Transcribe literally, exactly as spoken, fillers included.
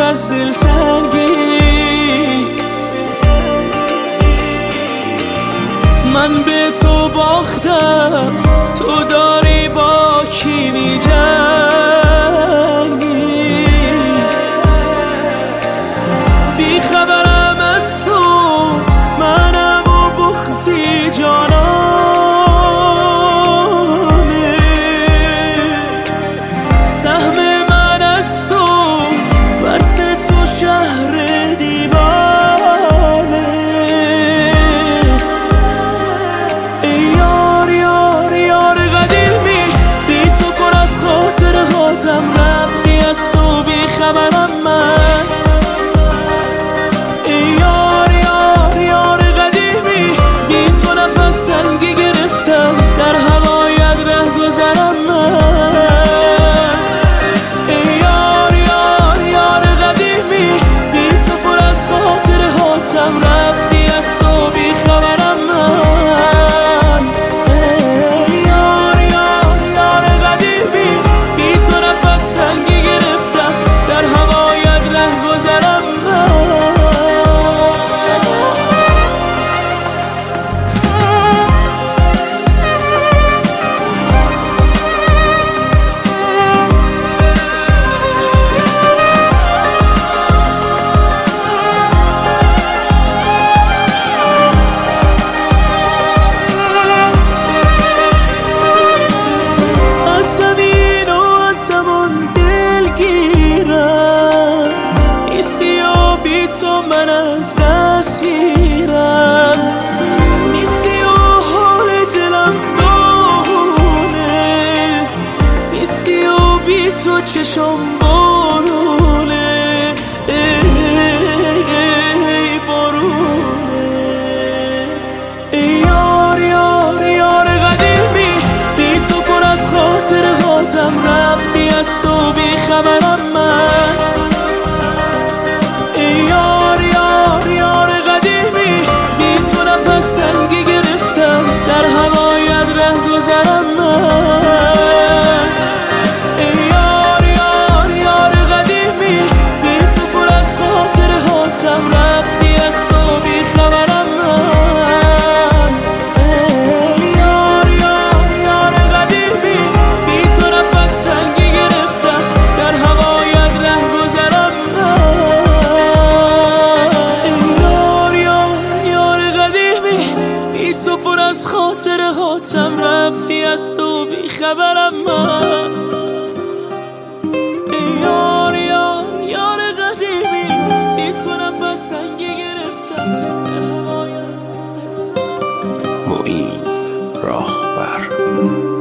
از دلتنگی. من به تو باختم، تو داری با کی می‌جنگی. بی خبرم از تو، منم و بغضی جانانه. سهم من از تو، برس تو شهر دیوانه. ای یار یار یار قدیمی، بی تو پر از خاطر خاطم، رفتی از تو بی خبرم من. ای یار یار یار قدیمی، بی تو نفس تنگی گرفتم، در هوایت ره گذرم من. ای یار یار یار قدیمی، بی تو پر از خاطر خاطم، رفتی از تو بی خبرم من. ای یار یار یار قدیمی، بی تو نفس تنگی گرفتم، در هوایت ره گذرم من. تو من از دست گیرم، نیستی و حال دلم داغونه، نیستی و بی تو چشم بارونه. ای بارونه. ای یار یار یار قدیمی، بی تو پر از خاطر خاطم، رفتی از تو بی خبرم من. یار یار یار قدیمی، بی تو نفس تنگی گرفتم، در هوایت ره گذرم من. ای یار یار یار قدیمی، بی تو پر از خاطر خاطم، رفتی از تو بی خبرم من. ای یار یار یار قدیمی، بی تو نفس تنگی گرفتم، در هوایت ره گذرم من. تو پر از خاطر خاطم، رفتی از تو بی خبرم من. ای یار یار یار قدیمی، بی تو نفس تنگی گرفتم، در هوایت. معین راهبر.